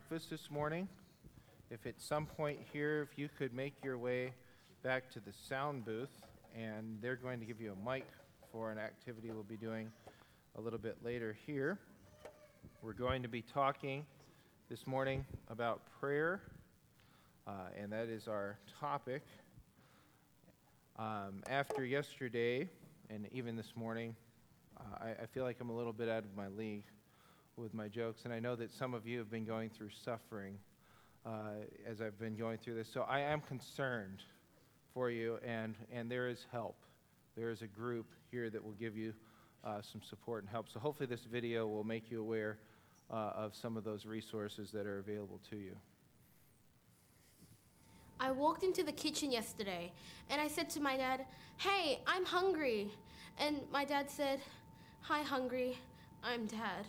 breakfast this morning. If at some point here, if you could make your way back to the sound booth, and they're going to give you a mic for an activity we'll be doing a little bit later here. We're going to be talking this morning about prayer, and that is our topic. After yesterday, and even this morning, I feel like I'm a little bit out of my league with my jokes, and I know that some of you have been going through suffering as I've been going through this, so I am concerned for you, and there is help. There is a group here that will give you some support and help, so hopefully this video will make you aware of some of those resources that are available to you. I walked into the kitchen yesterday, and I said to my dad, "Hey, I'm hungry." And my dad said, "Hi, hungry. I'm Dad."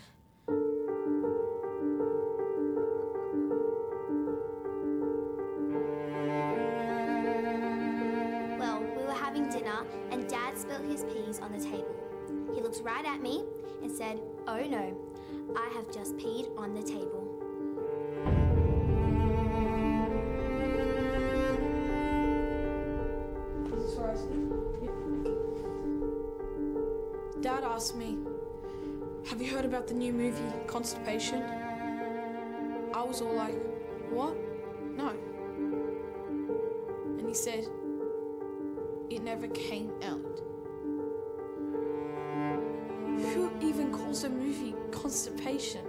Well, we were having dinner, and Dad spilled his peas on the table. He looked right at me and said, "Oh no, I have just peed on the table." Dad asked me, "Have you heard about the new movie, Constipation?" I was all like, "What? No." And he said, "It never came out." Who even calls a movie Constipation?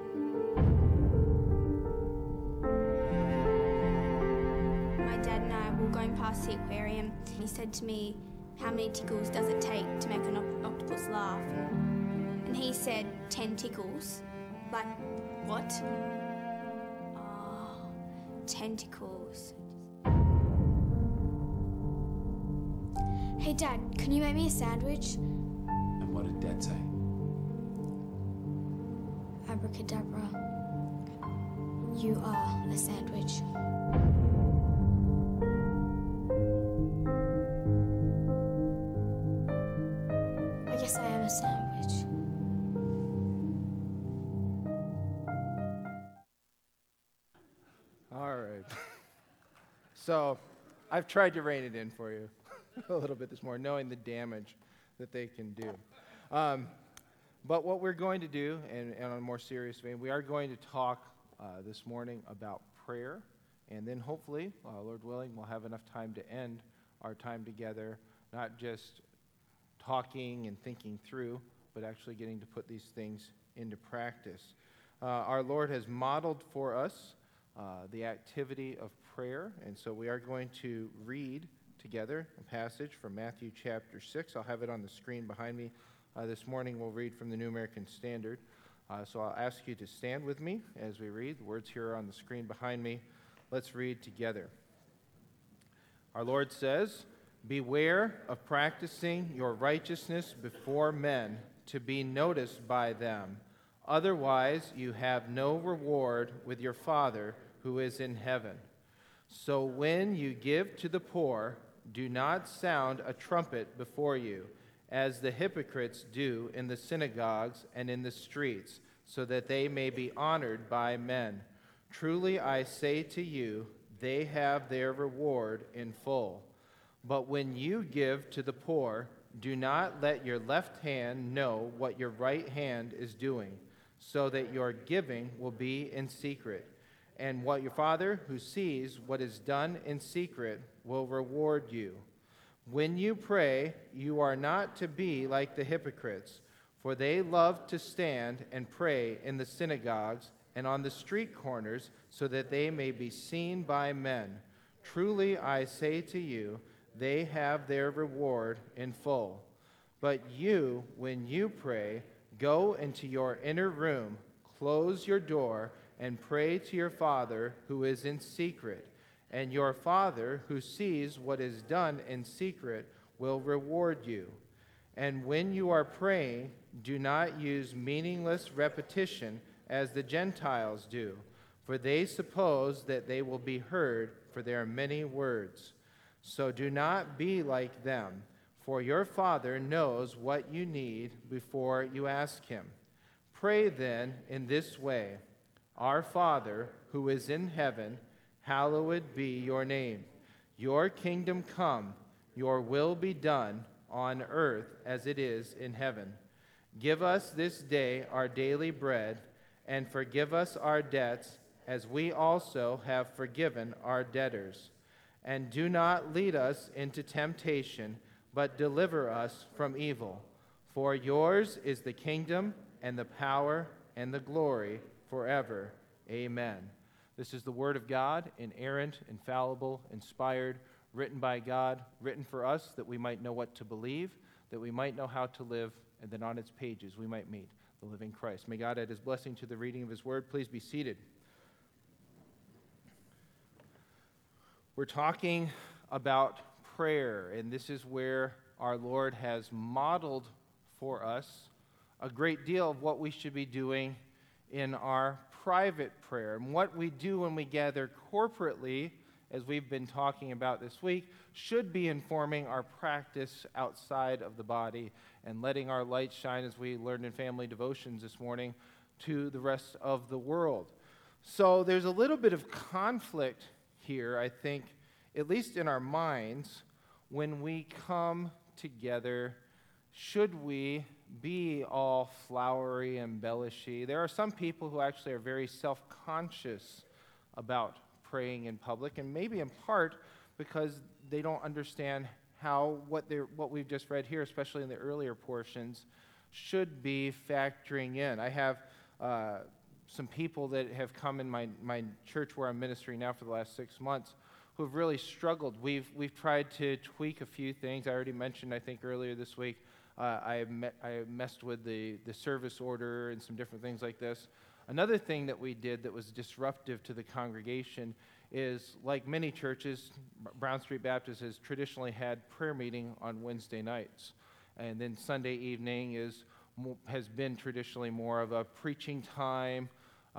My dad and I were going past the aquarium. He said to me, "How many tickles does it take to make an octopus laugh?" And he said, 10 tickles. Like, what? Oh, tentacles. "Hey Dad, can you make me a sandwich?" And what did Dad say? Abracadabra. You are a sandwich. I guess I am a sandwich. All right. So I've tried to rein it in for you a little bit this morning, knowing the damage that they can do. But what we're going to do, and on a more serious vein, we are going to talk this morning about prayer, and then hopefully, Lord willing, we'll have enough time to end our time together, not just talking and thinking through, but actually getting to put these things into practice. Our Lord has modeled for us the activity of prayer, and so we are going to read together a passage from Matthew chapter 6. I'll have it on the screen behind me. This morning we'll read from the New American Standard. So I'll ask you to stand with me as we read. The words here are on the screen behind me. Let's read together. Our Lord says, "Beware of practicing your righteousness before men to be noticed by them. Otherwise you have no reward with your Father who is in heaven. So when you give to the poor, do not sound a trumpet before you, as the hypocrites do in the synagogues and in the streets, so that they may be honored by men. Truly I say to you, they have their reward in full. But when you give to the poor, do not let your left hand know what your right hand is doing, so that your giving will be in secret. And what your Father who sees what is done in secret will reward you. When you pray, you are not to be like the hypocrites, for they love to stand and pray in the synagogues and on the street corners, so that they may be seen by men. Truly I say to you, they have their reward in full. But you, when you pray, go into your inner room, close your door, and pray to your Father who is in secret. And your Father who sees what is done in secret will reward you. And when you are praying, do not use meaningless repetition as the Gentiles do, for they suppose that they will be heard for their many words. So do not be like them, for your Father knows what you need before you ask him. Pray then in this way: Our Father, who is in heaven, hallowed be your name. Your kingdom come, your will be done on earth as it is in heaven. Give us this day our daily bread, and forgive us our debts as we also have forgiven our debtors. And do not lead us into temptation, but deliver us from evil. For yours is the kingdom and the power and the glory forever. Amen. This is the word of God, inerrant, infallible, inspired, written by God, written for us that we might know what to believe, that we might know how to live, and that on its pages we might meet the living Christ. May God add his blessing to the reading of his word. Please be seated. We're talking about prayer, and this is where our Lord has modeled for us a great deal of what we should be doing in our private prayer. And what we do when we gather corporately, as we've been talking about this week, should be informing our practice outside of the body and letting our light shine, as we learned in family devotions this morning, to the rest of the world. So there's a little bit of conflict here, I think, at least in our minds, when we come together. Should we be all flowery and embellishy? There are some people who actually are very self-conscious about praying in public, and maybe in part because they don't understand how what we've just read here, especially in the earlier portions, should be factoring in. I have some people that have come in my church where I'm ministering now for the last 6 months who have really struggled. We've tried to tweak a few things. I already mentioned, I think, earlier this week, I messed with the service order and some different things like this. Another thing that we did that was disruptive to the congregation is, like many churches, Brown Street Baptist has traditionally had prayer meeting on Wednesday nights. And then Sunday evening has been traditionally more of a preaching time.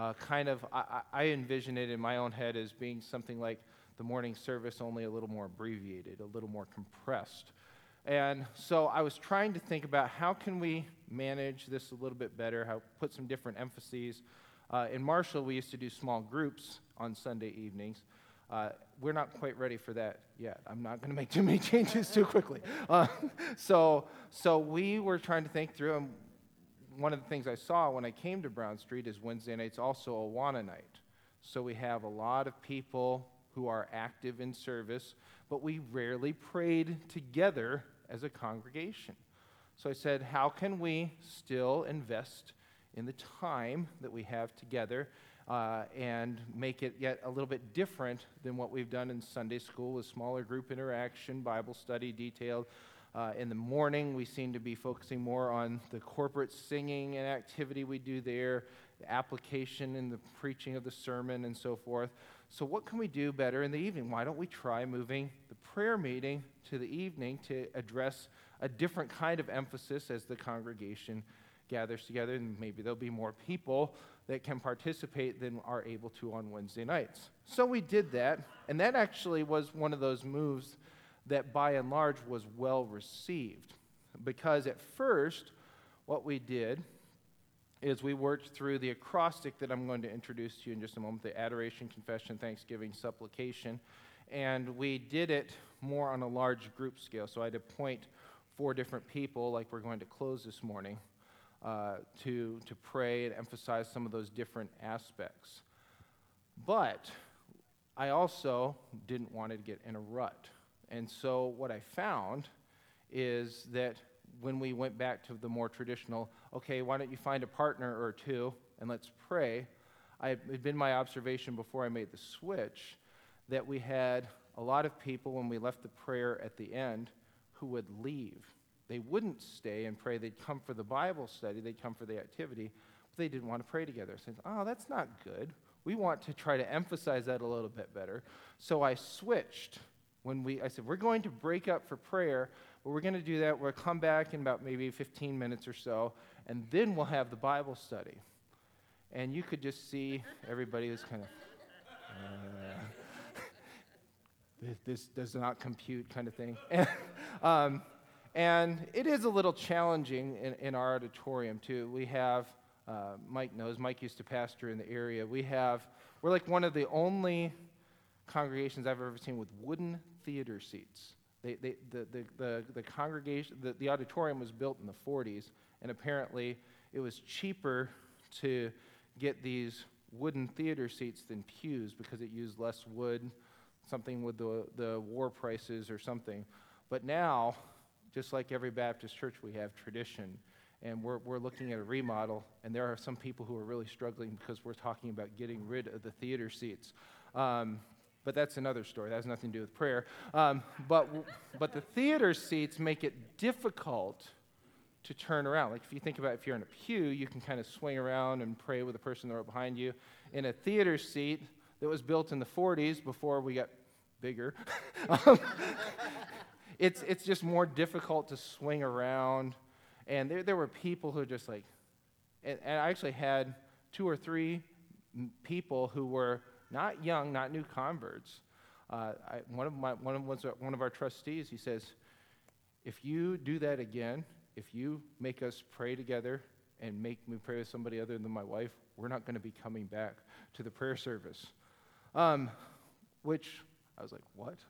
I envision it in my own head as being something like the morning service, only a little more abbreviated, a little more compressed. And so I was trying to think about how can we manage this a little bit better, how put some different emphases. In Marshall, we used to do small groups on Sunday evenings. We're not quite ready for that yet. I'm not going to make too many changes too quickly. So we were trying to think through, and one of the things I saw when I came to Brown Street is Wednesday night's also Awana night. So we have a lot of people who are active in service, but we rarely prayed together as a congregation. So I said, how can we still invest in the time that we have together and make it yet a little bit different than what we've done in Sunday school with smaller group interaction, Bible study, detailed. In the morning, we seem to be focusing more on the corporate singing and activity we do there, the application and the preaching of the sermon and so forth. So what can we do better in the evening? Why don't we try moving the prayer meeting to the evening to address a different kind of emphasis as the congregation gathers together, and maybe there'll be more people that can participate than are able to on Wednesday nights. So we did that, and that actually was one of those moves that by and large was well received, because at first what we did is we worked through the acrostic that I'm going to introduce to you in just a moment, the adoration, confession, thanksgiving, supplication, and we did it more on a large group scale. So I had to appoint 4 different people, like we're going to close this morning, to pray and emphasize some of those different aspects. But I also didn't want to get in a rut. And so what I found is that when we went back to the more traditional, okay, why don't you find a partner or two and let's pray, it had been my observation before I made the switch that we had a lot of people when we left the prayer at the end who would leave. They wouldn't stay and pray. They'd come for the Bible study. They'd come for the activity, but they didn't want to pray together. I said, oh, that's not good. We want to try to emphasize that a little bit better. So I switched. I said, we're going to break up for prayer, but we're going to do that. We'll come back in about maybe 15 minutes or so, and then we'll have the Bible study. And you could just see everybody was kind of, this does not compute kind of thing. And it is a little challenging in our auditorium, too. We have, Mike knows, Mike used to pastor in the area. We have We're like one of the only congregations I've ever seen with wooden theater seats. The congregation, the auditorium was built in the 40s, and apparently it was cheaper to get these wooden theater seats than pews because it used less wood, something with the war prices or something. But now, just like every Baptist church, we have tradition, and we're looking at a remodel, and there are some people who are really struggling because we're talking about getting rid of the theater seats. But that's another story. That has nothing to do with prayer. But the theater seats make it difficult to turn around. Like if you think about if you're in a pew, you can kind of swing around and pray with the person right behind you. In a theater seat that was built in the 40s before we got bigger, it's just more difficult to swing around. And there were people who just like, and I actually had 2 or 3 people who were not young, not new converts. One of our trustees, he says, if you do that again, if you make us pray together and make me pray with somebody other than my wife, we're not going to be coming back to the prayer service. Which I was like,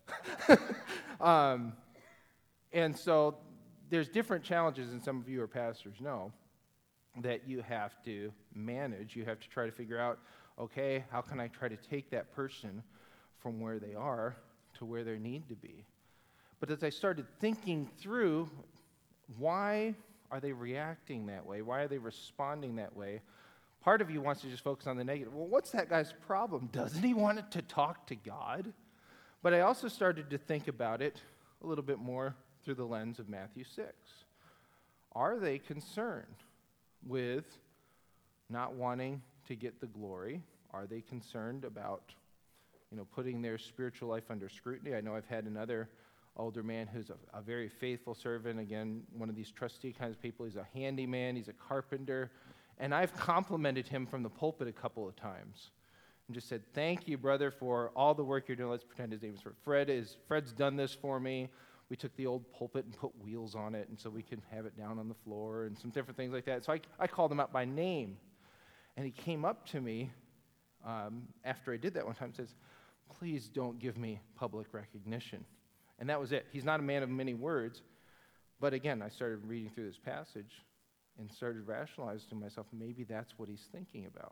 what? And so there's different challenges, and some of you are pastors know, that you have to manage. You have to try to figure out, okay, how can I try to take that person from where they are to where they need to be? But as I started thinking through, why are they reacting that way? Why are they responding that way? Part of you wants to just focus on the negative. Well, what's that guy's problem? Doesn't he want to talk to God? But I also started to think about it a little bit more through the lens of Matthew 6. Are they concerned with not wanting to get the glory? Are they concerned about, putting their spiritual life under scrutiny? I know I've had another older man who's a very faithful servant, again, one of these trustee kinds of people. He's a handyman, he's a carpenter, and I've complimented him from the pulpit a couple of times and just said, thank you, brother, for all the work you're doing. Let's pretend his name is Fred. Fred's done this for me. We took the old pulpit and put wheels on it, and so we can have it down on the floor and some different things like that. So I called him out by name, and he came up to me after I did that one time and says, please don't give me public recognition. And that was it. He's not a man of many words, but again, I started reading through this passage and started rationalizing to myself, maybe that's what he's thinking about.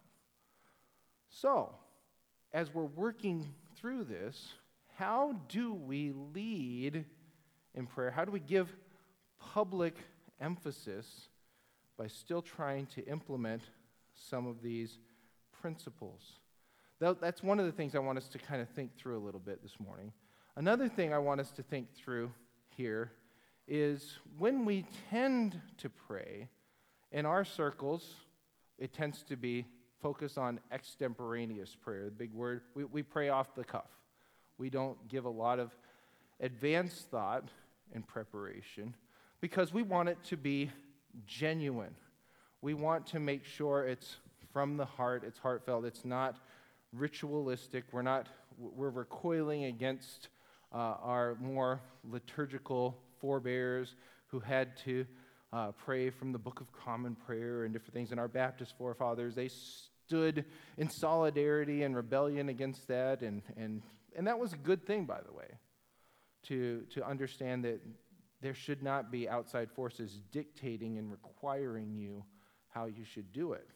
So, as we're working through this, how do we lead in prayer? How do we give public emphasis by still trying to implement some of these principles? That's one of the things I want us to kind of think through a little bit this morning. Another thing I want us to think through here is when we tend to pray, in our circles, it tends to be focused on extemporaneous prayer, the big word. We pray off the cuff. We don't give a lot of advanced thought and preparation because we want it to be genuine. We want to make sure it's from the heart, it's heartfelt, it's not ritualistic. We're recoiling against our more liturgical forebears who had to pray from the Book of Common Prayer and different things. And our Baptist forefathers, they stood in solidarity and rebellion against that. And that was a good thing, by the way, to understand that there should not be outside forces dictating and requiring you how you should do it.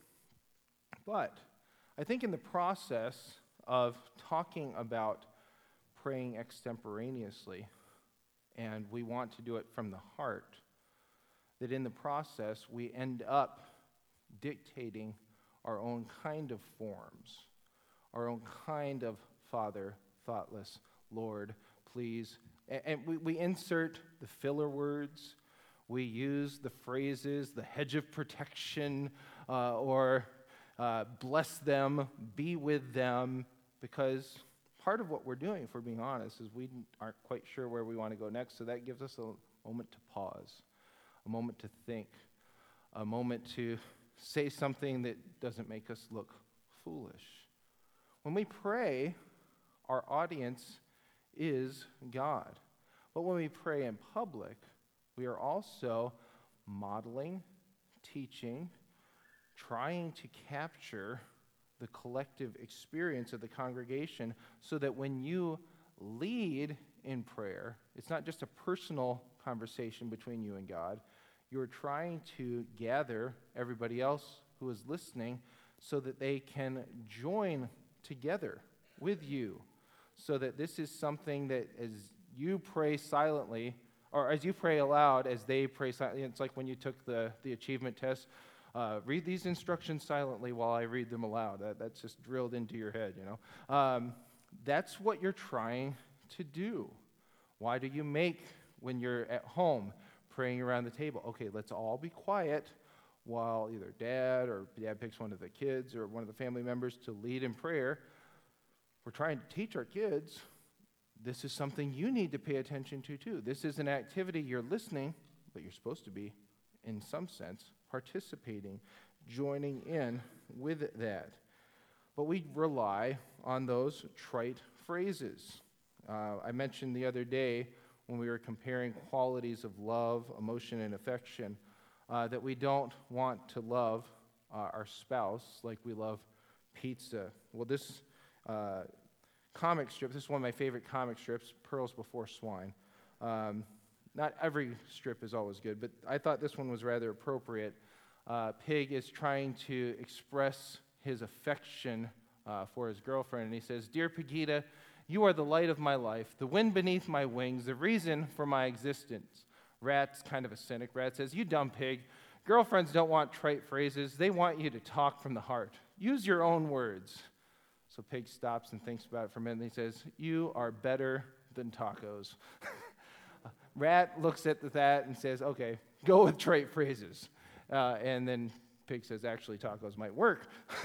But I think in the process of talking about praying extemporaneously, and we want to do it from the heart, that in the process we end up dictating our own kind of forms, our own kind of Father, thoughtless, Lord, please. And we insert the filler words. We use the phrases, the hedge of protection, or bless them, be with them, because part of what we're doing, if we're being honest, is we aren't quite sure where we want to go next, so that gives us a moment to pause, a moment to think, a moment to say something that doesn't make us look foolish. When we pray, our audience is God. But when we pray in public, we are also modeling, teaching, trying to capture the collective experience of the congregation, so that when you lead in prayer, it's not just a personal conversation between you and God. You're trying to gather everybody else who is listening so that they can join together with you, so that this is something that as you pray silently, or as you pray aloud, as they pray silently, it's like when you took the achievement test, read these instructions silently while I read them aloud. That's just drilled into your head, you know. That's what you're trying to do. Why do you make, when you're at home, praying around the table? Okay, let's all be quiet while either dad picks one of the kids or one of the family members to lead in prayer. We're trying to teach our kids this is something you need to pay attention to too. This is an activity you're listening, but you're supposed to be, in some sense, participating, joining in with that. But we rely on those trite phrases. I mentioned the other day when we were comparing qualities of love, emotion, and affection, that we don't want to love our spouse like we love pizza. Well, this comic strip, this is one of my favorite comic strips, Pearls Before Swine. Not every strip is always good, but I thought this one was rather appropriate. Pig is trying to express his affection for his girlfriend, and he says, "Dear Pegita, you are the light of my life, the wind beneath my wings, the reason for my existence." Rat's kind of a cynic. Rat says, "You dumb pig. Girlfriends don't want trite phrases. They want you to talk from the heart. Use your own words." So Pig stops and thinks about it for a minute, and he says, "You are better than tacos." Rat looks at that and says, "Okay, go with trite phrases." And then Pig says, "Actually, tacos might work."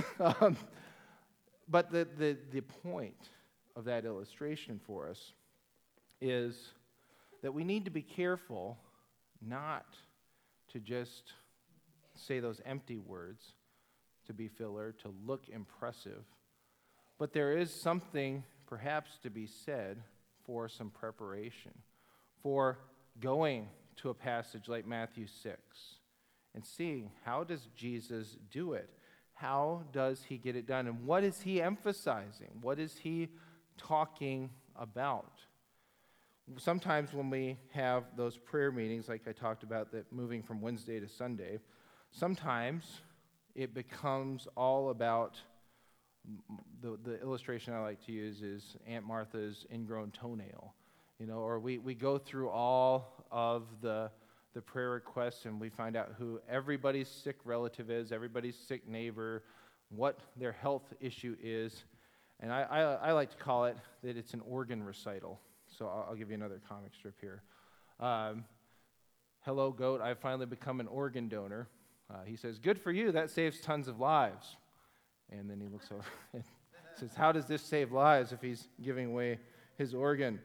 But the point of that illustration for us is that we need to be careful not to just say those empty words to be filler, to look impressive, but there is something perhaps to be said for some preparation, for going to a passage like Matthew 6 and seeing, how does Jesus do it? How does he get it done? And what is he emphasizing? What is he talking about? Sometimes when we have those prayer meetings, like I talked about, that moving from Wednesday to Sunday, sometimes it becomes all about, the illustration I like to use is Aunt Martha's ingrown toenail, or we go through all of the prayer requests and we find out who everybody's sick relative is, everybody's sick neighbor, what their health issue is, and I like to call it that it's an organ recital. So I'll give you another comic strip here. "Hello, goat, I've finally become an organ donor." He says, "Good for you, that saves tons of lives." And then he looks over and says, "How does this save lives if he's giving away his organ?"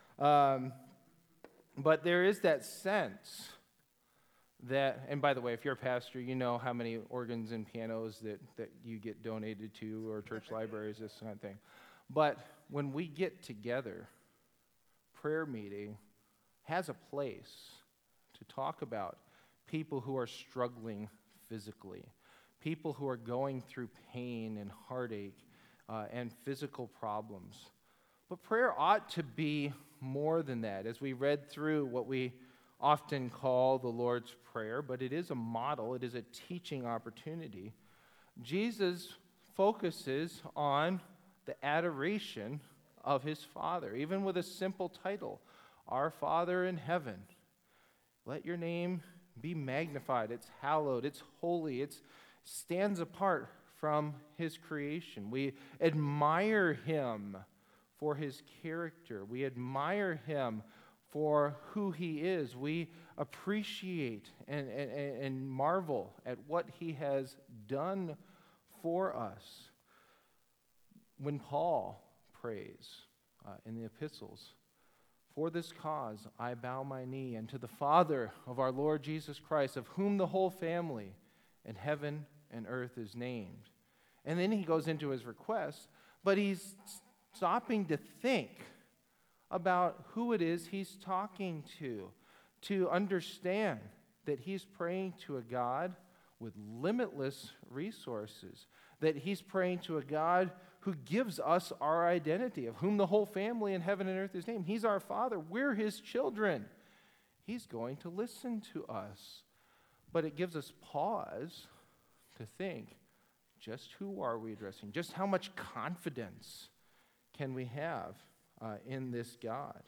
But there is that sense that, and by the way, if you're a pastor, you know how many organs and pianos that you get donated to, or church libraries, this kind of thing. But when we get together, prayer meeting has a place to talk about people who are struggling physically, people who are going through pain and heartache and physical problems. But prayer ought to be more than that. As we read through what we often call the Lord's Prayer, but it is a model, it is a teaching opportunity. Jesus focuses on the adoration of his Father, even with a simple title, "Our Father in heaven, let your name be magnified." It's hallowed, it's holy, it stands apart from his creation. We admire him for his character. We admire him for who he is. We appreciate and marvel at what he has done for us. When Paul prays in the epistles, "For this cause I bow my knee unto the Father of our Lord Jesus Christ, of whom the whole family in heaven and earth is named." And then he goes into his request, but he's stopping to think about who it is he's talking to understand that he's praying to a God with limitless resources, that he's praying to a God who gives us our identity, of whom the whole family in heaven and earth is named. He's our Father. We're his children. He's going to listen to us. But it gives us pause to think, just who are we addressing? Just how much confidence can we have in this God?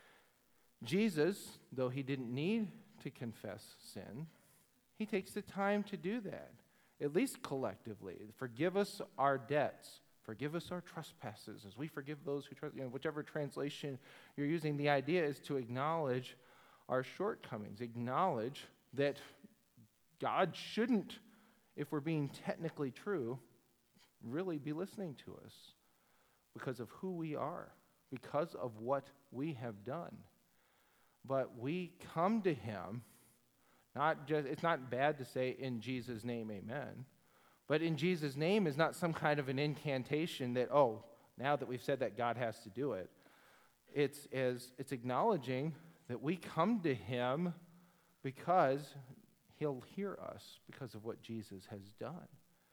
Jesus, though he didn't need to confess sin, he takes the time to do that, at least collectively. Forgive us our debts. Forgive us our trespasses as we forgive those who trespass. Whichever translation you're using, the idea is to acknowledge our shortcomings, acknowledge that God shouldn't, if we're being technically true, really be listening to us because of who we are, because of what we have done. But we come to him, it's not bad to say, in Jesus' name, amen. But in Jesus' name is not some kind of an incantation that, now that we've said that, God has to do it. It's acknowledging that we come to him because he'll hear us because of what Jesus has done.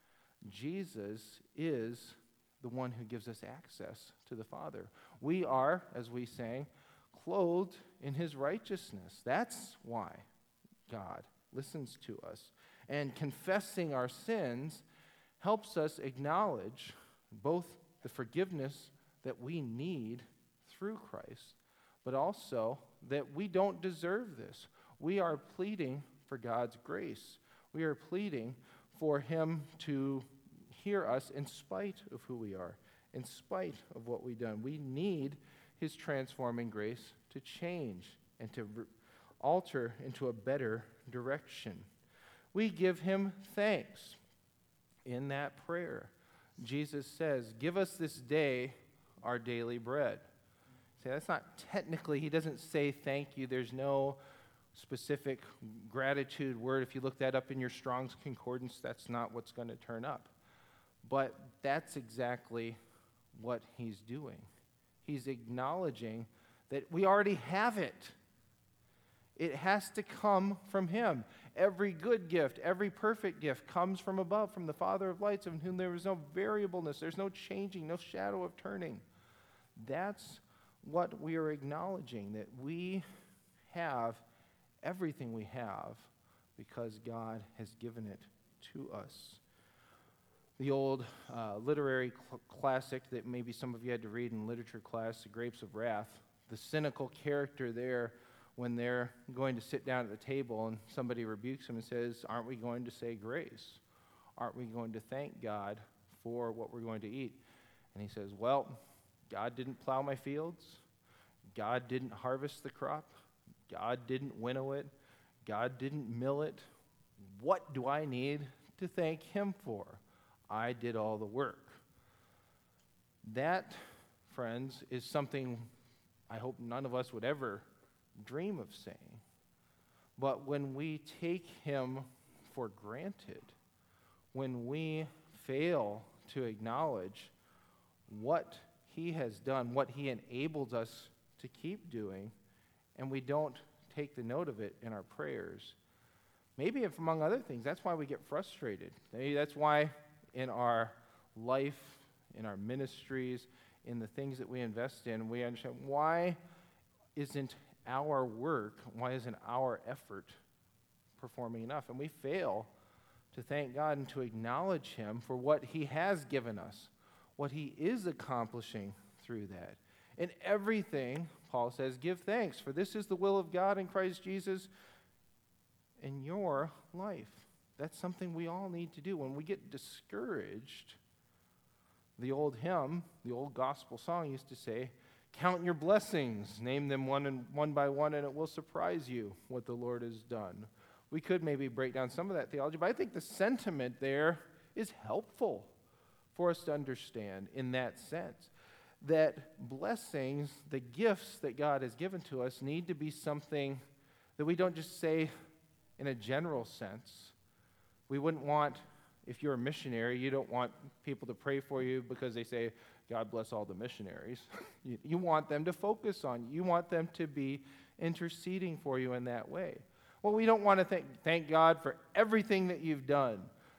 Jesus is the one who gives us access to the Father. We are, as we sang, clothed in his righteousness. That's why God listens to us. And confessing our sins helps us acknowledge both the forgiveness that we need through Christ, but also that we don't deserve this. We are pleading for God's grace. We are pleading for him to hear us in spite of who we are, in spite of what we've done. We need his transforming grace to change and to alter into a better direction. We give him thanks in that prayer. Jesus says, give us this day our daily bread. See, that's not technically, he doesn't say thank you. There's no specific gratitude word. If you look that up in your Strong's Concordance, that's not what's going to turn up. But that's exactly what he's doing. He's acknowledging that we already have it. It has to come from him. Every good gift, every perfect gift comes from above, from the Father of lights, in whom there is no variableness, there's no changing, no shadow of turning. That's what we are acknowledging, that we have everything we have because God has given it to us. The old literary classic that maybe some of you had to read in literature class, The Grapes of Wrath, the cynical character there, when they're going to sit down at the table and somebody rebukes him and says, aren't we going to say grace? Aren't we going to thank God for what we're going to eat? And he says, well, God didn't plow my fields. God didn't harvest the crop. God didn't winnow it. God didn't mill it. What do I need to thank him for? I did all the work. That, friends, is something I hope none of us would ever dream of saying. But when we take him for granted, when we fail to acknowledge what he has done, what he enables us to keep doing, and we don't take the note of it in our prayers, maybe if among other things, that's why we get frustrated. Maybe that's why in our life, in our ministries, in the things that we invest in, we understand why isn't our work, why isn't our effort performing enough? And we fail to thank God and to acknowledge him for what he has given us, what he is accomplishing through that. In everything, Paul says, give thanks, for this is the will of God in Christ Jesus in your life. That's something we all need to do. When we get discouraged, the old hymn, the old gospel song used to say, count your blessings, name them one by one, and it will surprise you what the Lord has done. We could maybe break down some of that theology, but I think the sentiment there is helpful for us to understand in that sense. That blessings, the gifts that God has given to us, need to be something that we don't just say in a general sense. We wouldn't want, if you're a missionary, you don't want people to pray for you because they say, God bless all the missionaries. You want them to focus on you. You want them to be interceding for you in that way. Well, we don't want to thank God for everything that you've done.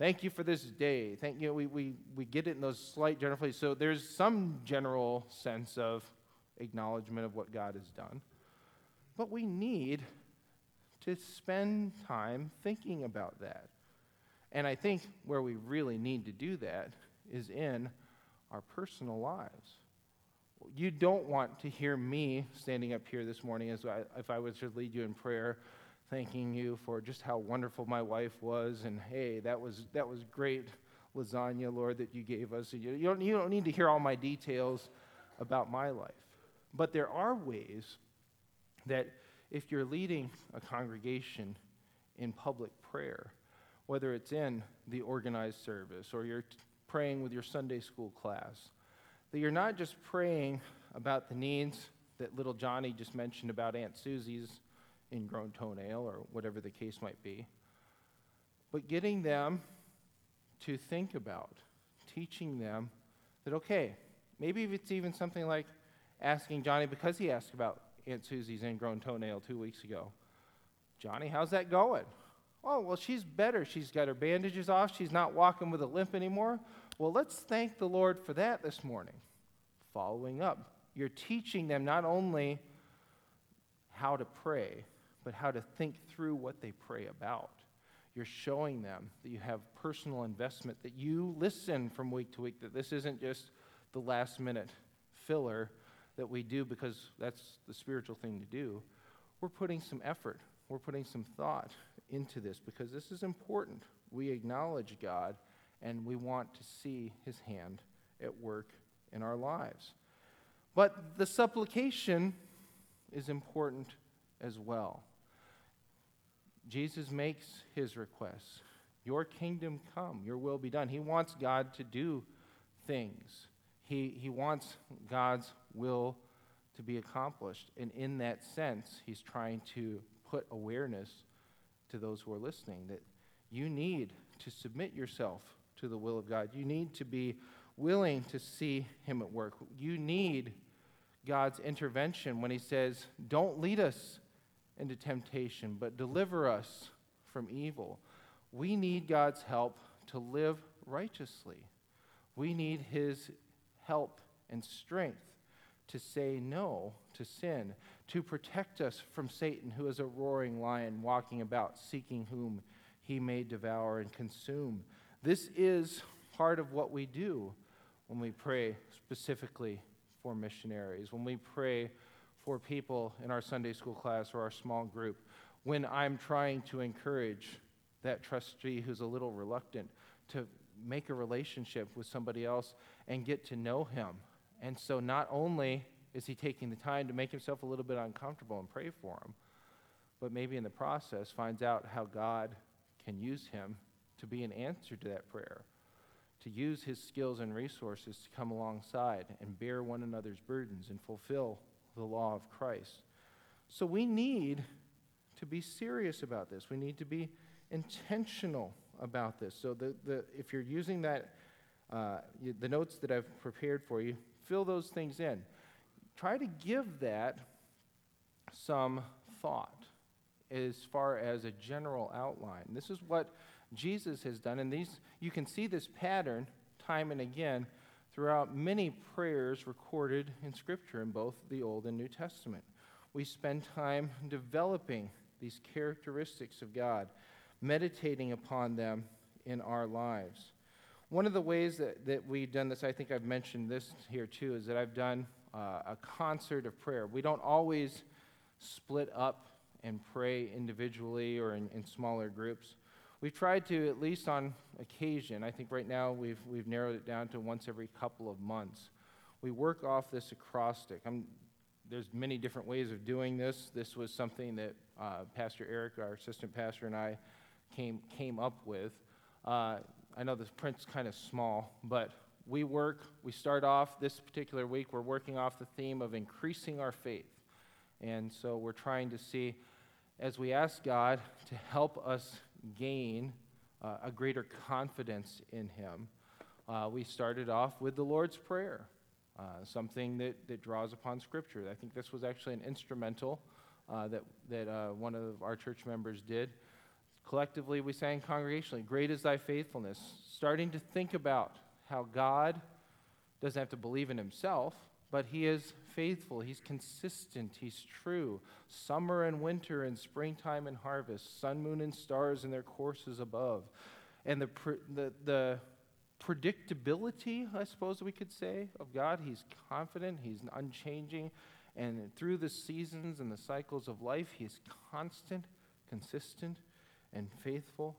thank you for this day. Thank you. We get it in those slight general phrases. So there's some general sense of acknowledgement of what God has done. But we need to spend time thinking about that. And I think where we really need to do that is in our personal lives. You don't want to hear me standing up here this morning if I was to lead you in prayer, thanking you for just how wonderful my wife was, and hey, that was great lasagna, Lord, that you gave us. You don't need to hear all my details about my life. But there are ways that if you're leading a congregation in public prayer, whether it's in the organized service or you're praying with your Sunday school class, that you're not just praying about the needs that little Johnny just mentioned about Aunt Susie's ingrown toenail or whatever the case might be, but getting them to think about, teaching them that, okay, maybe if it's even something like asking Johnny, because he asked about Aunt Susie's ingrown toenail 2 weeks ago, Johnny, how's that going? Oh, well, she's better. She's got her bandages off. She's not walking with a limp anymore. Well, let's thank the Lord for that this morning. Following up, you're teaching them not only how to pray, but how to think through what they pray about. You're showing them that you have personal investment, that you listen from week to week, that this isn't just the last-minute filler that we do because that's the spiritual thing to do. We're putting some effort, we're putting some thought into this because this is important. We acknowledge God, and we want to see his hand at work in our lives. But the supplication is important as well. Jesus makes his requests. Your kingdom come, your will be done. He wants God to do things. He wants God's will to be accomplished. And in that sense, he's trying to put awareness to those who are listening that you need to submit yourself to the will of God. You need to be willing to see him at work. You need God's intervention when he says, don't lead us into temptation, but deliver us from evil. We need God's help to live righteously. We need his help and strength to say no to sin, to protect us from Satan, who is a roaring lion walking about seeking whom he may devour and consume. This is part of what we do when we pray specifically for missionaries, when we pray for people in our Sunday school class or our small group, when I'm trying to encourage that trustee who's a little reluctant to make a relationship with somebody else and get to know him. And so not only is he taking the time to make himself a little bit uncomfortable and pray for him, but maybe in the process finds out how God can use him to be an answer to that prayer, to use his skills and resources to come alongside and bear one another's burdens and fulfill the law of Christ. So we need to be serious about this. We need to be intentional about this. So if you're using that, the notes that I've prepared for you, fill those things in. Try to give that some thought as far as a general outline. This is what Jesus has done, and you can see this pattern time and again throughout many prayers recorded in Scripture in both the Old and New Testament. We spend time developing these characteristics of God, meditating upon them in our lives. One of the ways that we've done this, I think I've mentioned this here too, is that I've done a concert of prayer. We don't always split up and pray individually or in smaller groups. We've tried to, at least on occasion, I think right now we've narrowed it down to once every couple of months. We work off this acrostic. There's many different ways of doing this. This was something that Pastor Eric, our assistant pastor, and I came up with. I know this print's kind of small, but we start off this particular week, we're working off the theme of increasing our faith. And so we're trying to see, as we ask God to help us gain a greater confidence in him, we started off with the Lord's Prayer, something that draws upon Scripture. I think this was actually an instrumental that one of our church members did. Collectively, we sang congregationally, "Great is thy faithfulness," starting to think about how God doesn't have to believe in himself, but he is faithful, he's consistent, he's true. Summer and winter and springtime and harvest, sun, moon, and stars in their courses above. And the predictability, I suppose we could say, of God, he's confident, he's unchanging, and through the seasons and the cycles of life, he's constant, consistent, and faithful,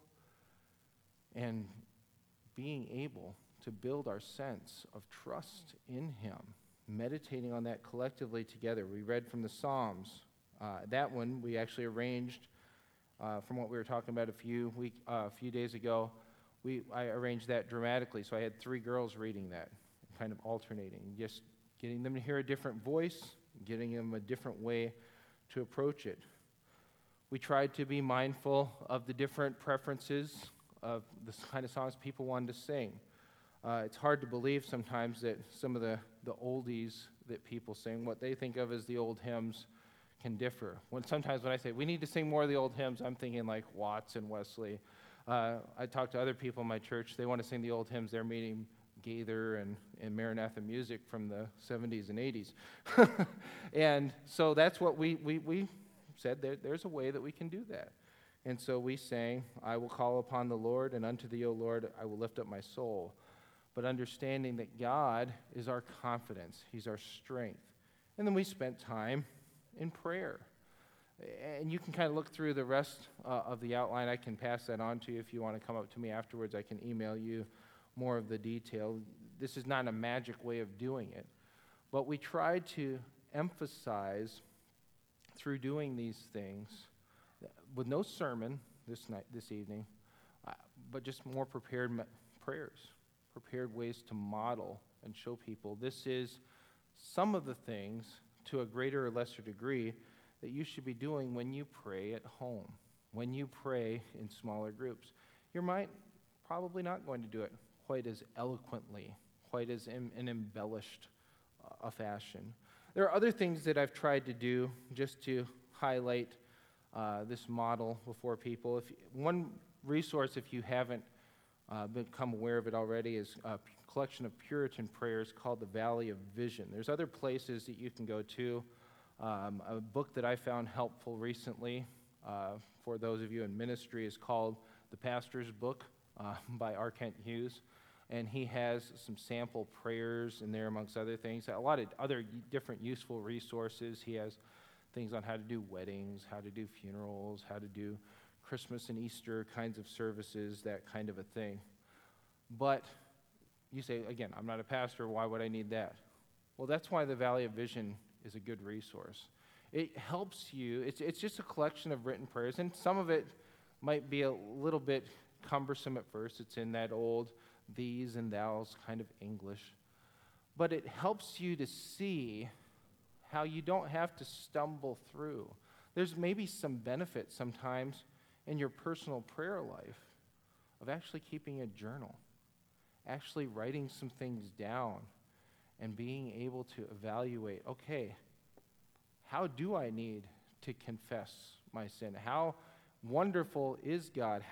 and being able to build our sense of trust in him, meditating on that collectively together. We read from the Psalms. That one we actually arranged from what we were talking about a few days ago. I arranged that dramatically, so I had 3 girls reading that, kind of alternating, just getting them to hear a different voice, getting them a different way to approach it. We tried to be mindful of the different preferences of the kind of songs people wanted to sing. It's hard to believe sometimes that some of the oldies that people sing, what they think of as the old hymns, can differ. Sometimes when I say, we need to sing more of the old hymns, I'm thinking like Watts and Wesley. I talk to other people in my church, they want to sing the old hymns, they're meaning Gaither and Maranatha music from the 70s and 80s. And so that's what we said, there's a way that we can do that. And so we sang, "I will call upon the Lord, and unto thee, O Lord, I will lift up my soul." But understanding that God is our confidence, he's our strength. And then we spent time in prayer. And you can kind of look through the rest of the outline. I can pass that on to you if you want to come up to me afterwards. I can email you more of the detail. This is not a magic way of doing it. But we tried to emphasize through doing these things, with no sermon this evening, but just more prepared prayers, prepared ways to model and show people this is some of the things to a greater or lesser degree that you should be doing when you pray at home, when you pray in smaller groups. You're probably not going to do it quite as eloquently, quite as in an embellished a fashion. There are other things that I've tried to do just to highlight this model before people. One resource, if you haven't become aware of it already, is a collection of Puritan prayers called the Valley of Vision. There's other places that you can go to. A book that I found helpful recently for those of you in ministry is called The Pastor's Book by R. Kent Hughes. And he has some sample prayers in there, amongst other things. A lot of other different useful resources. He has things on how to do weddings, how to do funerals, how to do Christmas and Easter kinds of services, that kind of a thing. But you say, again, I'm not a pastor, why would I need that? Well, that's why the Valley of Vision is a good resource. It helps you. It's just a collection of written prayers, and some of it might be a little bit cumbersome at first. It's in that old these and thous kind of English. But it helps you to see how you don't have to stumble through. There's maybe some benefit sometimes in your personal prayer life of actually keeping a journal, actually writing some things down and being able to evaluate, okay, how do I need to confess my sin? How wonderful is God?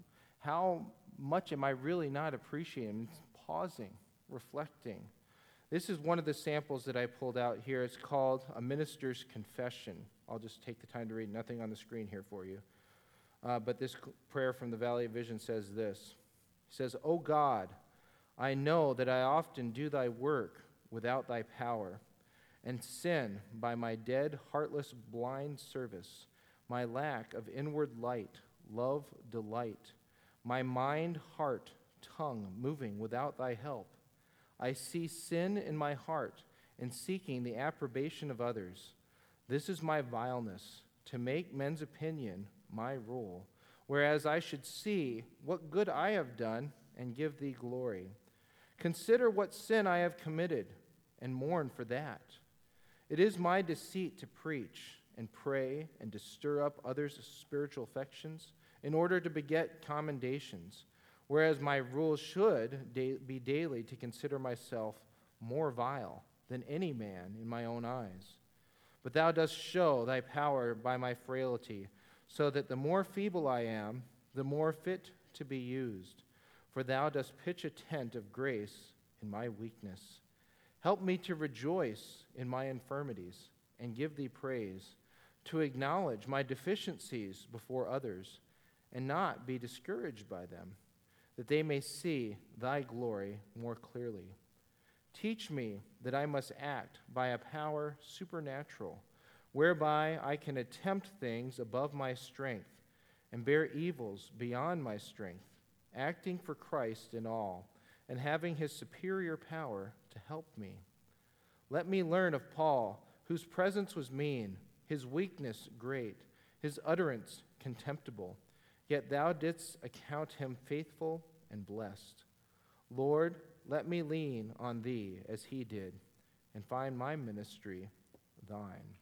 How much am I really not appreciating? Pausing, reflecting. This is one of the samples that I pulled out here. It's called A Minister's Confession. I'll just take the time to read, nothing on the screen here for you. But this prayer from the Valley of Vision says this. It says, "O God, I know that I often do thy work without thy power, and sin by my dead, heartless, blind service, my lack of inward light, love, delight, my mind, heart, tongue moving without thy help. I see sin in my heart in seeking the approbation of others. This is my vileness, to make men's opinion my rule, whereas I should see what good I have done and give thee glory. Consider what sin I have committed and mourn for that. It is my deceit to preach and pray and to stir up others' spiritual affections in order to beget commendations, whereas my rule should be daily to consider myself more vile than any man in my own eyes. But thou dost show thy power by my frailty, so that the more feeble I am, the more fit to be used. For thou dost pitch a tent of grace in my weakness. Help me to rejoice in my infirmities and give thee praise, to acknowledge my deficiencies before others, and not be discouraged by them, that they may see thy glory more clearly. Teach me that I must act by a power supernatural, whereby I can attempt things above my strength and bear evils beyond my strength, acting for Christ in all, and having his superior power to help me. Let me learn of Paul, whose presence was mean, his weakness great, his utterance contemptible, yet thou didst account him faithful and blessed. Lord, let me lean on thee as he did, and find my ministry thine.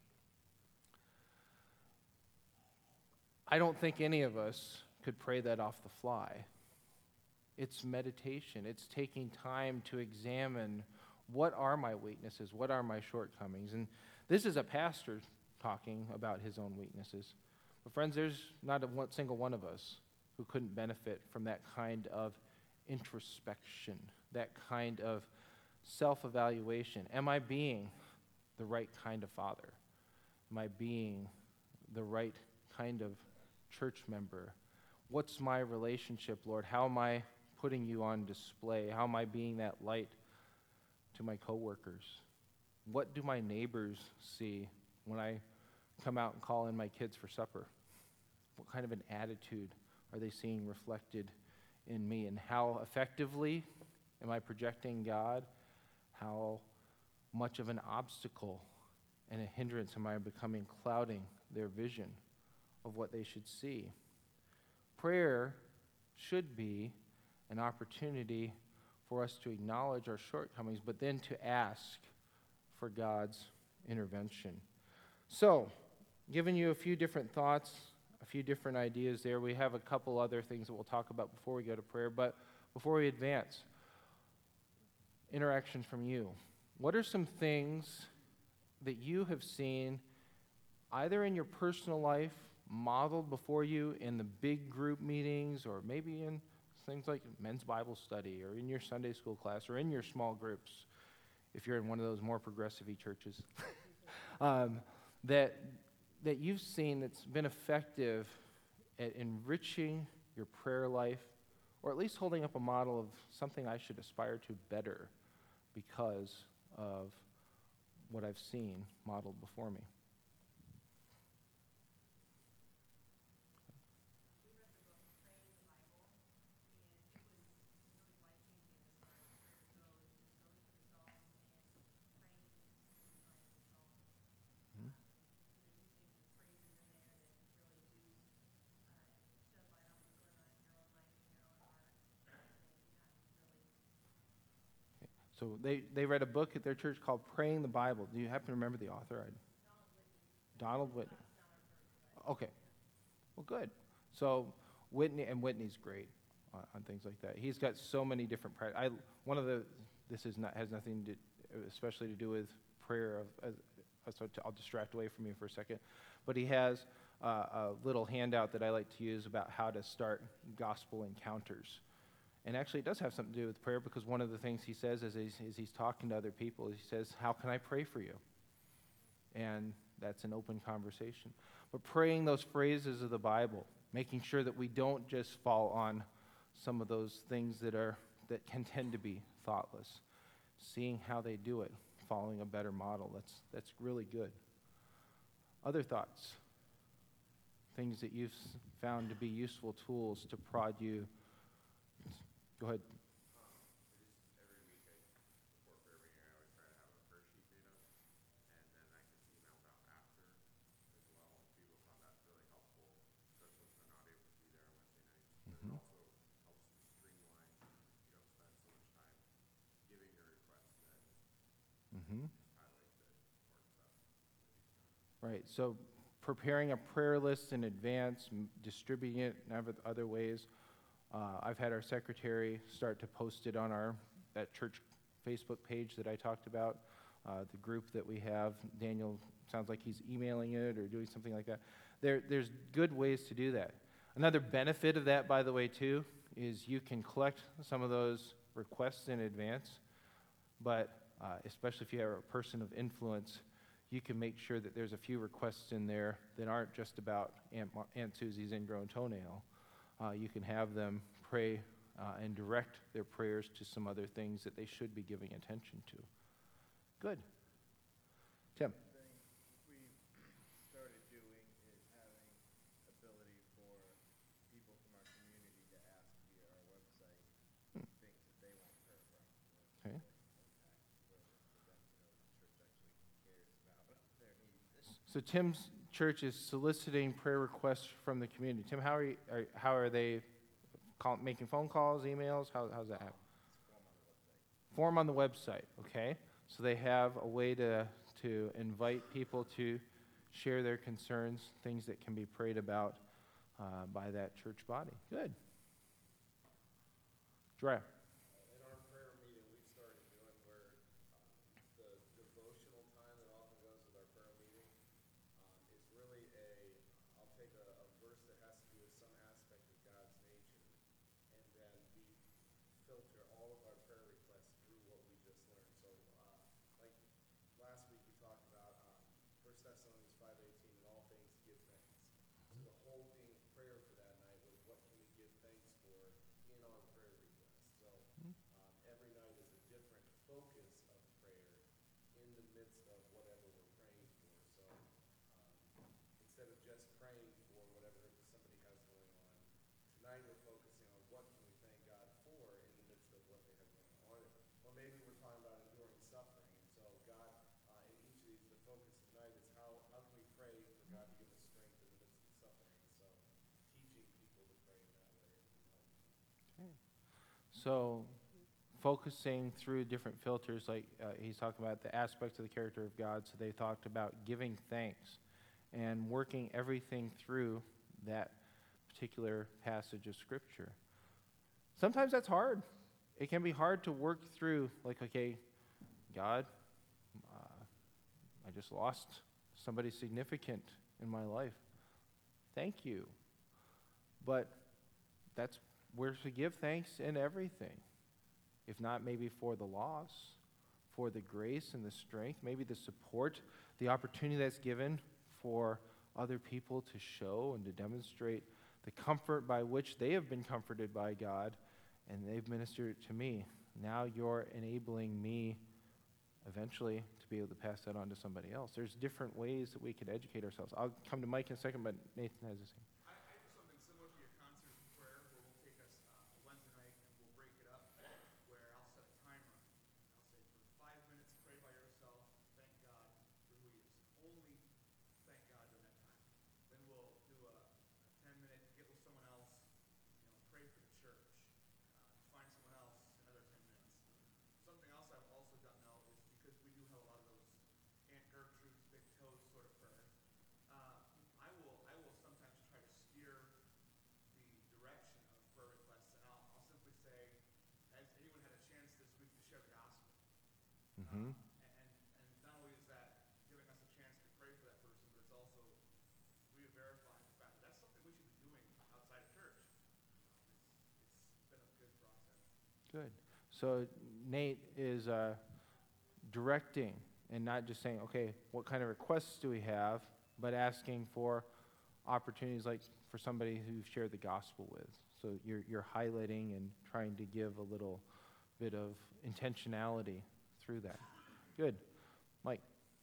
I don't think any of us could pray that off the fly. It's meditation. It's taking time to examine what are my weaknesses, what are my shortcomings. And this is a pastor talking about his own weaknesses. But friends, there's not a single one of us who couldn't benefit from that kind of introspection, that kind of self-evaluation. Am I being the right kind of father? Am I being the right kind of church member? What's my relationship, Lord? How am I putting you on display? How am I being that light to my coworkers? What do my neighbors see when I come out and call in my kids for supper? What kind of an attitude are they seeing reflected in me? And how effectively am I projecting God? How much of an obstacle and a hindrance am I becoming, clouding their vision of what they should see? Prayer should be an opportunity for us to acknowledge our shortcomings, but then to ask for God's intervention. So, giving you a few different thoughts, a few different ideas there. We have a couple other things that we'll talk about before we go to prayer, but before we advance, interaction from you. What are some things that you have seen either in your personal life, modeled before you in the big group meetings, or maybe in things like men's Bible study, or in your Sunday school class, or in your small groups, if you're in one of those more progressive-y churches, that you've seen that's been effective at enriching your prayer life, or at least holding up a model of something I should aspire to better because of what I've seen modeled before me? So they read a book at their church called Praying the Bible. Do you happen to remember the author? Donald Whitney. Okay. Well, good. So Whitney's great on things like that. He's got so many different this has nothing to, especially to do with prayer. So I'll distract away from you for a second. But he has a little handout that I like to use about how to start gospel encounters. And actually, it does have something to do with prayer, because one of the things he says as he's talking to other people, he says, how can I pray for you? And that's an open conversation. But praying those phrases of the Bible, making sure that we don't just fall on some of those things that can tend to be thoughtless, seeing how they do it, following a better model, that's really good. Other thoughts, things that you've found to be useful tools to prod you. Go ahead. Every week, before prayer meeting, I always try to have a prayer sheet made up, and then I can email them out after as well. People found that really helpful, especially if they're not able to be there on Wednesday nights. Mm-hmm. It also helps to streamline. You don't spend so much time giving your requests, and Mm-hmm. just highlight the important stuff. Right, so preparing a prayer list in advance, distributing it in other ways. I've had our secretary start to post it on that church Facebook page that I talked about, the group that we have. Daniel sounds like he's emailing it or doing something like that. There's good ways to do that. Another benefit of that, by the way, too, is you can collect some of those requests in advance, but especially if you are a person of influence, you can make sure that there's a few requests in there that aren't just about Aunt Susie's ingrown toenail. You can have them pray and direct their prayers to some other things that they should be giving attention to. Good. Tim. We've started doing is having ability for people from our community to ask via our website things that they want prayer from. Okay. Impact for them to know the church actually cares about their needs. So Tim's church is soliciting prayer requests from the community. Tim, how are they making phone calls, emails? How's that happen? Form on the website, okay? So they have a way to invite people to share their concerns, things that can be prayed about by that church body. Good. Dre. In our prayer meeting, we've started doing where the devotional time that often goes with our prayer meeting is really I'll take a verse that has to do with some aspect of God's nature, and then we filter all of our prayer requests through what we just learned. So, like last week we talked about 1 Thessalonians 5:18, in all things give thanks. So the whole theme of prayer for that night was what can we give thanks for in our prayer requests. So every night is a different focus of prayer in the midst of whatever we're praying for. So instead of just praying for whatever somebody has going on, tonight we're focusing on what can we thank God for in the midst of what they have going on. Or maybe we're talking about enduring suffering. And so God, in each of these, the focus tonight is how can we pray for God to give us strength in the midst of suffering. So teaching people to pray in that way. So focusing through different filters, like he's talking about the aspects of the character of God, so they talked about giving thanks and working everything through that particular passage of Scripture. Sometimes that's hard. It can be hard to work through, like, okay, God, I just lost somebody significant in my life. Thank you. But we're to give thanks in everything. If not maybe for the loss, for the grace and the strength, maybe the support, the opportunity that's given for other people to show and to demonstrate the comfort by which they have been comforted by God, and they've ministered it to me. Now you're enabling me eventually to be able to pass that on to somebody else. There's different ways that we can educate ourselves. I'll come to Mike in a second, but Nathan has this thing. I do something similar to your concert prayer, where we'll take us a Wednesday night and we'll break it up, where I'll set a timer. I'll say for 5 minutes, pray by yourself, thank God for who He is. Only thank God during that time. Then we'll do a 10-minute get with someone else, pray for the church. Find someone else, another 10 minutes. Something else I've also done now is because we do have a lot of those Aunt Gertrude's big toes sort of prayers. I will sometimes try to steer the direction of prayer requests, and I'll simply say, has anyone had a chance this week to share the gospel? Mm-hmm. And not only is that giving us a chance to pray for that person, but it's also re-verifying the fact that that's something we should be doing outside of church. It's been a good process. Good. So Nate is directing and not just saying, okay, what kind of requests do we have, but asking for opportunities like for somebody who you've shared the gospel with. So you're highlighting and trying to give a little bit of intentionality through that. Good. Mike.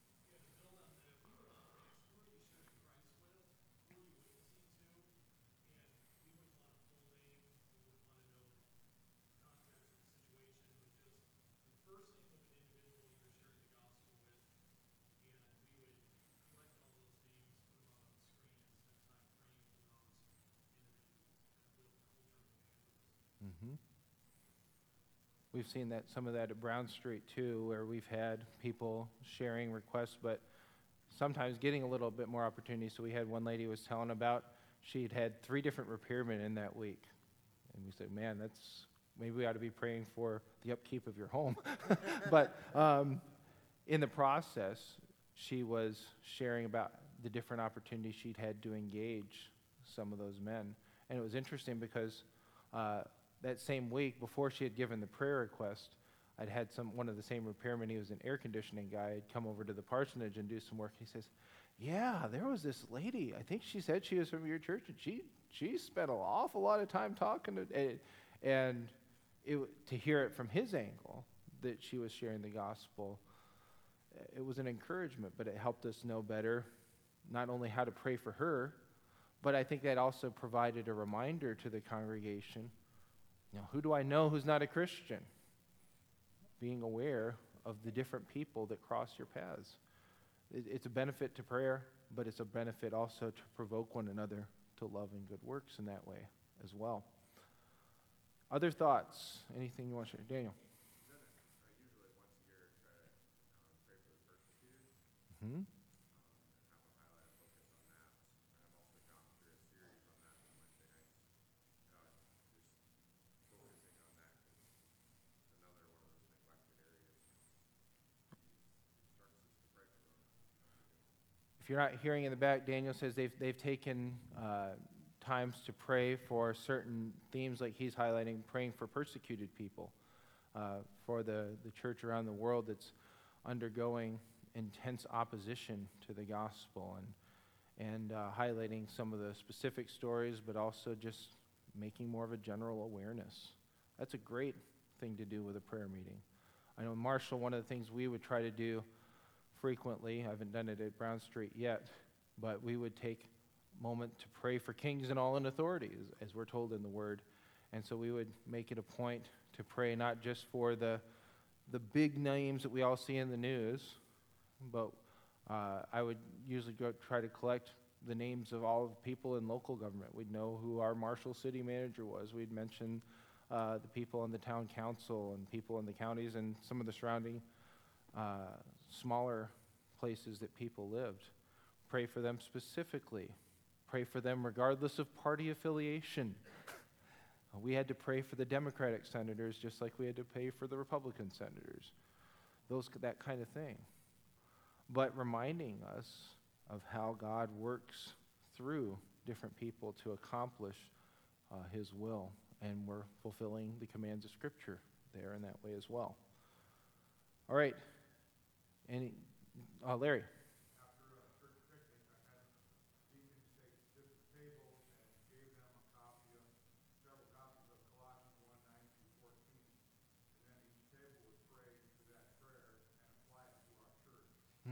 Mm-hmm. We've seen that some of that at Brown Street too, where we've had people sharing requests, but sometimes getting a little bit more opportunity. So we had one lady was telling about she'd had 3 different repairmen in that week, and we said, "Man, maybe we ought to be praying for the upkeep of your home." But in the process, she was sharing about the different opportunities she'd had to engage some of those men. And it was interesting because that same week, before she had given the prayer request, I'd had one of the same repairmen, he was an air conditioning guy, had come over to the parsonage and do some work. He says, yeah, there was this lady, I think she said she was from your church, and she spent an awful lot of time talking to, and to hear it from his angle, that she was sharing the gospel, it was an encouragement, but it helped us know better, not only how to pray for her, but I think that also provided a reminder to the congregation, who do I know who's not a Christian? Being aware of the different people that cross your paths. It's a benefit to prayer, but it's a benefit also to provoke one another to love and good works in that way as well. Other thoughts? Anything you want to share? Daniel? Usually once a year try to pray for the persecuted. Mm-hmm. Have a highlight focus on that. I've also gone through a series on that on Wednesday nights. Just focusing on that because it's another one of those neglected areas. He starts us to pray for them. If you're not hearing in the back, Daniel says they've taken times to pray for certain themes like he's highlighting, praying for persecuted people, for the church around the world that's undergoing intense opposition to the gospel, and highlighting some of the specific stories, but also just making more of a general awareness. That's a great thing to do with a prayer meeting. I know Marshall, one of the things we would try to do frequently, I haven't done it at Brown Street yet, but we would take a moment to pray for kings and all in authority, as we're told in the Word. And so we would make it a point to pray not just for the big names that we all see in the news, but I would usually go try to collect the names of all of the people in local government. We'd know who our Marshall city manager was. We'd mention the people on the town council and people in the counties and some of the surrounding smaller places that people lived. Pray for them specifically. Pray for them regardless of party affiliation. We had to pray for the Democratic senators just like we had to pray for the Republican senators. That kind of thing. But reminding us of how God works through different people to accomplish His will. And we're fulfilling the commands of Scripture there in that way as well. All right. Larry. After a church picnic, I had deacons take just a table and gave them several copies of Colossians 1:9-14. And then each table would pray through that prayer and apply it to our church.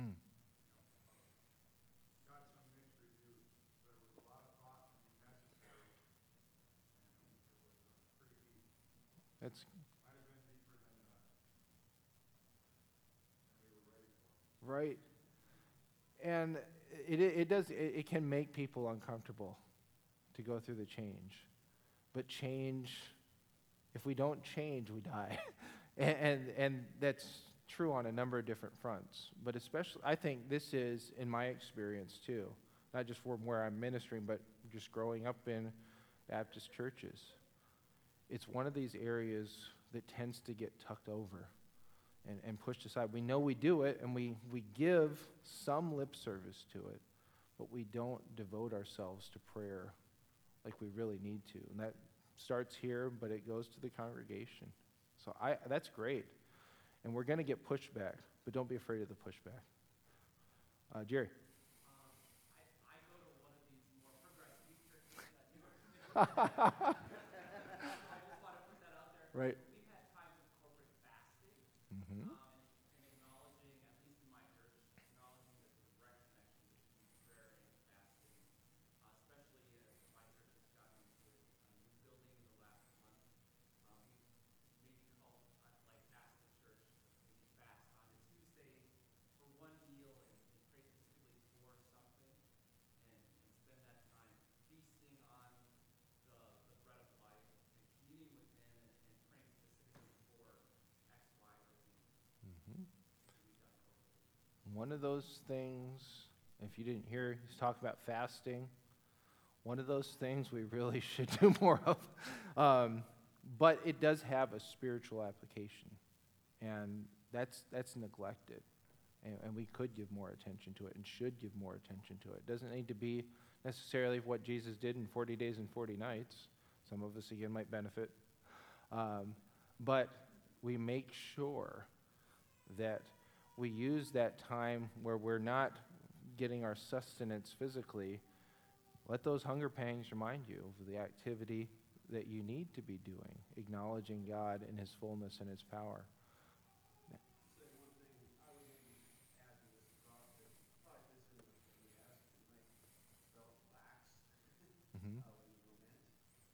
Got some mixed reviews. There was a lot of thought to be necessary, and it was pretty deep. That's Might have been deeper than we were ready for. right. And it can make people uncomfortable to go through the change. But change, if we don't change, we die. and that's true on a number of different fronts. But especially, I think this is, in my experience too, not just from where I'm ministering, but just growing up in Baptist churches. It's one of these areas that tends to get tucked over and pushed aside. We know we do it, and we give some lip service to it, but we don't devote ourselves to prayer like we really need to. And that starts here, but it goes to the congregation. So that's great. And we're going to get pushback, but don't be afraid of the pushback. Jerry. I go to one of these more progressive churches that I just want to put that out there. Right. We've had times of corporate fasting, Mm-hmm. and acknowledging, at least in my church, acknowledging that there's a direct connection between prayer and fasting, especially as my church has gotten into a new building in the last month. We maybe call like Ask the Church, we can fast on a Tuesday for one meal and pray specifically for something, and spend that time feasting on the bread of life and communing with Him and praying specifically for X, Y, or Z. Mm-hmm. One of those things, if you didn't hear us talk about fasting, one of those things we really should do more of. But it does have a spiritual application, and that's neglected. And we could give more attention to it and should give more attention to it. It doesn't need to be necessarily what Jesus did in 40 days and 40 nights. Some of us, again, might benefit. But we make sure that we use that time where we're not getting our sustenance physically. Let those hunger pangs remind you of the activity that you need to be doing, acknowledging God in his fullness and his power. Say one thing I would maybe add to this thought that probably fits in with what you asked. You might felt lax Mm-hmm. when you lament.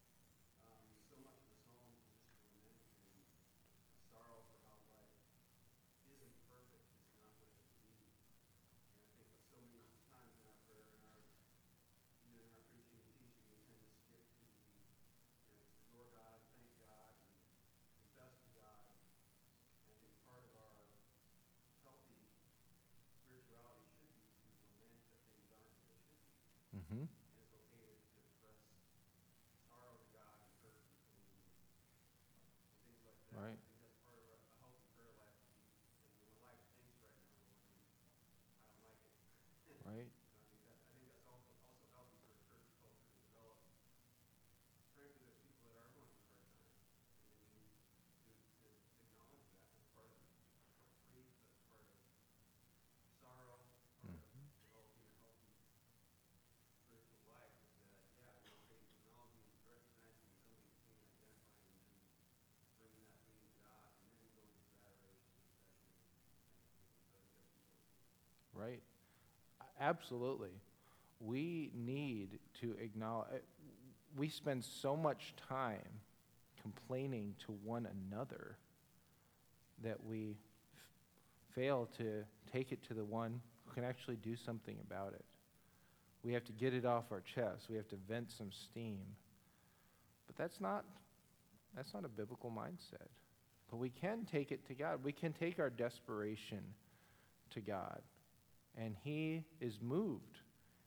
So much of the psalm is just lament and sorrow for how life isn't perfect, it's not what it could be. And I think that so many times in our prayer and our even in our preaching and teaching, we tend to skip to the adore God, thank God, and confess to God. And I think part of our healthy spirituality should be to lament that things aren't as they should be. Mm-hmm. And it's okay to express sorrow to God and hurt and pain and things like that. Right. I think that's part of a healthy prayer life to be saying, well, life stinks right now, Lord, and I don't like it. Right. I think that's also healthy for a church culture to develop. Frankly, there's people that are going through hard times, and they need to acknowledge that as part of grief, as part of sorrow, part of developing a healthy spiritual life. Is that we're okay acknowledging, recognizing when somebody's pain, identifying, and then bringing that pain to God, and then going through adoration, confession, and thanksgiving. So I think that's important. Right. Absolutely. We need to acknowledge, we spend so much time complaining to one another that we fail to take it to the one who can actually do something about it. We have to get it off our chest. We have to vent some steam. But that's not a biblical mindset. But we can take it to God. We can take our desperation to God. And he is moved.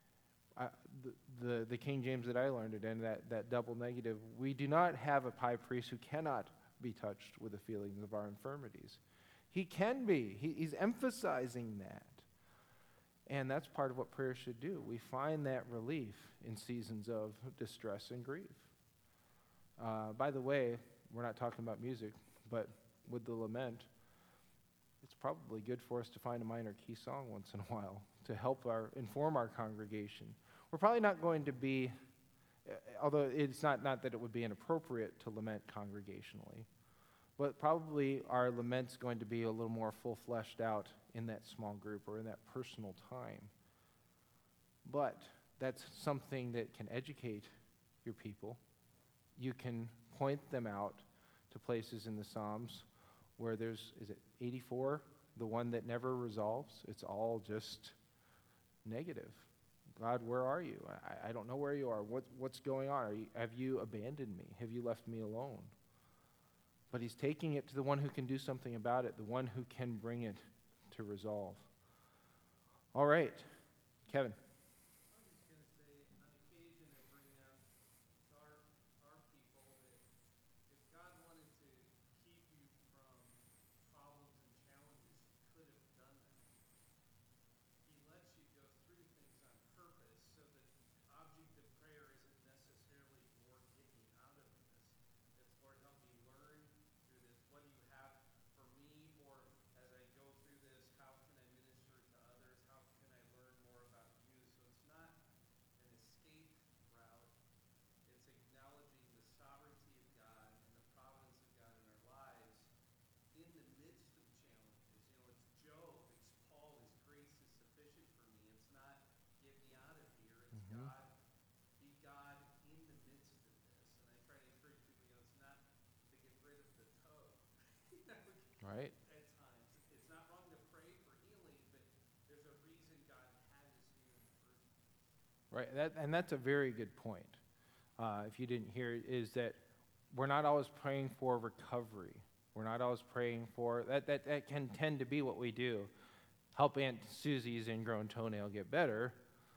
The King James that I learned it in, that double negative, we do not have a high priest who cannot be touched with the feelings of our infirmities. He can be. He's emphasizing that. And that's part of what prayer should do. We find that relief in seasons of distress and grief. By the way, we're not talking about music, but with the lament, it's probably good for us to find a minor key song once in a while to help inform our congregation. We're probably not going to be, although it's not that it would be inappropriate to lament congregationally, but probably our lament's going to be a little more full-fleshed out in that small group or in that personal time. But that's something that can educate your people. You can point them out to places in the Psalms where there's, is it 84, the one that never resolves? It's all just negative. God, where are you? I don't know where you are. What's going on? Have you abandoned me? Have you left me alone? But he's taking it to the one who can do something about it, the one who can bring it to resolve. All right, Kevin. I was just going to say, on occasion, I bring up to our people that if God wanted to keep you from problems and challenges, he could have done that. He lets you go through things on purpose so that the object of prayer isn't necessarily for getting out of this. It's, Lord, help me learn through this. What do you have for me? Or as I go through this, how can I minister to others? How can I learn more about you? So it's not an escape route. It's acknowledging the sovereignty of God and the providence of God in our lives in the midst of challenges. It's Job, it's Paul, his grace is sufficient for me. It's not get me out of here. It's God, be God in the midst of this. And I try to encourage people, it's not to get rid of the toe. Right. At times. It's not wrong to pray for healing, but there's a reason God had us here in the first place. Right, and that's a very good point. If you didn't hear it, is that we're not always praying for recovery. We're not always praying for, that can tend to be what we do. Help Aunt Susie's ingrown toenail get better,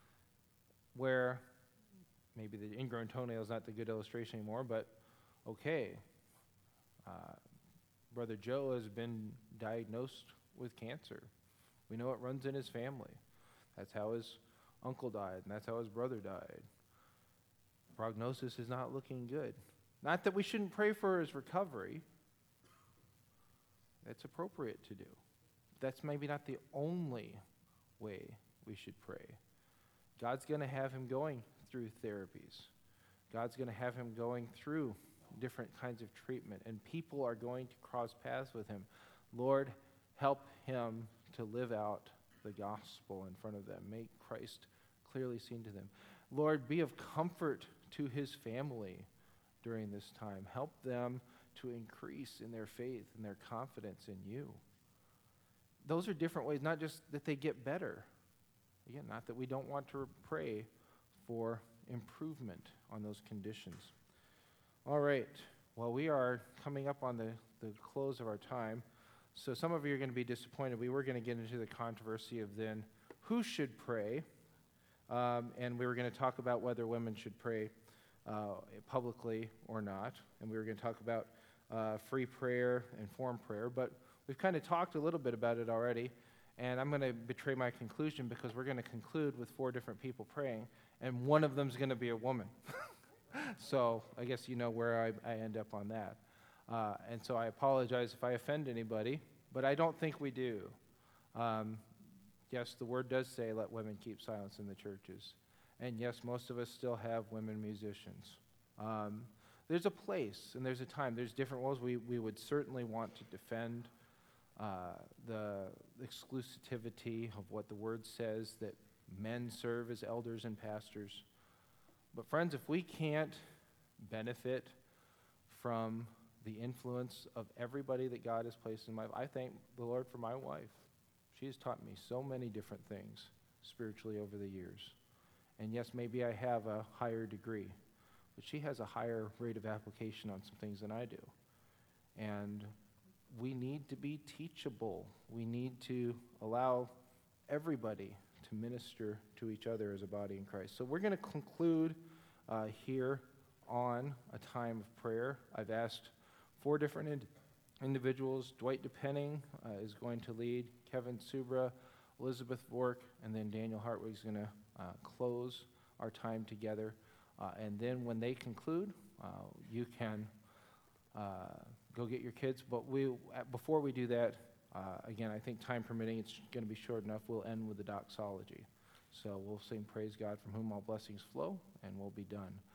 where maybe the ingrown toenail is not the good illustration anymore, but okay. Brother Joe has been diagnosed with cancer. We know it runs in his family. That's how his uncle died, and that's how his brother died. Prognosis is not looking good. Not that we shouldn't pray for his recovery. That's appropriate to do. That's maybe not the only way we should pray. God's going to have him going through therapies. God's going to have him going through different kinds of treatment, and people are going to cross paths with him. Lord, help him to live out the gospel in front of them. Make Christ clearly seen to them. Lord, be of comfort to his family during this time. Help them to increase in their faith and their confidence in you. Those are different ways, not just that they get better. Again, not that we don't want to pray for improvement on those conditions. All right. Well, we are coming up on the close of our time. So some of you are going to be disappointed. We were going to get into the controversy of then who should pray. And we were going to talk about whether women should pray publicly or not. And we were going to talk about free prayer and form prayer. But we've kind of talked a little bit about it already. And I'm going to betray my conclusion because we're going to conclude with 4 different people praying. And one of them is going to be a woman. So I guess you know where I end up on that. And so I apologize if I offend anybody, but I don't think we do. Yes, the word does say, let women keep silence in the churches. And yes, most of us still have women musicians. There's a place and there's a time. There's different roles. We would certainly want to defend the exclusivity of what the word says, that men serve as elders and pastors. But friends, if we can't benefit from the influence of everybody that God has placed in my life, I thank the Lord for my wife. She has taught me so many different things spiritually over the years. And yes, maybe I have a higher degree, but she has a higher rate of application on some things than I do. And we need to be teachable. We need to allow everybody to minister to each other as a body in Christ. So we're going to conclude here on a time of prayer. I've asked 4 different individuals. Dwight DePenning is going to lead, Kevin Subra, Elizabeth Vork, and then Daniel Hartwig is going to close our time together. And then when they conclude, you can go get your kids. But before we do that, again, I think time permitting, it's going to be short enough. We'll end with the doxology. So we'll sing Praise God from whom all blessings flow, and we'll be done.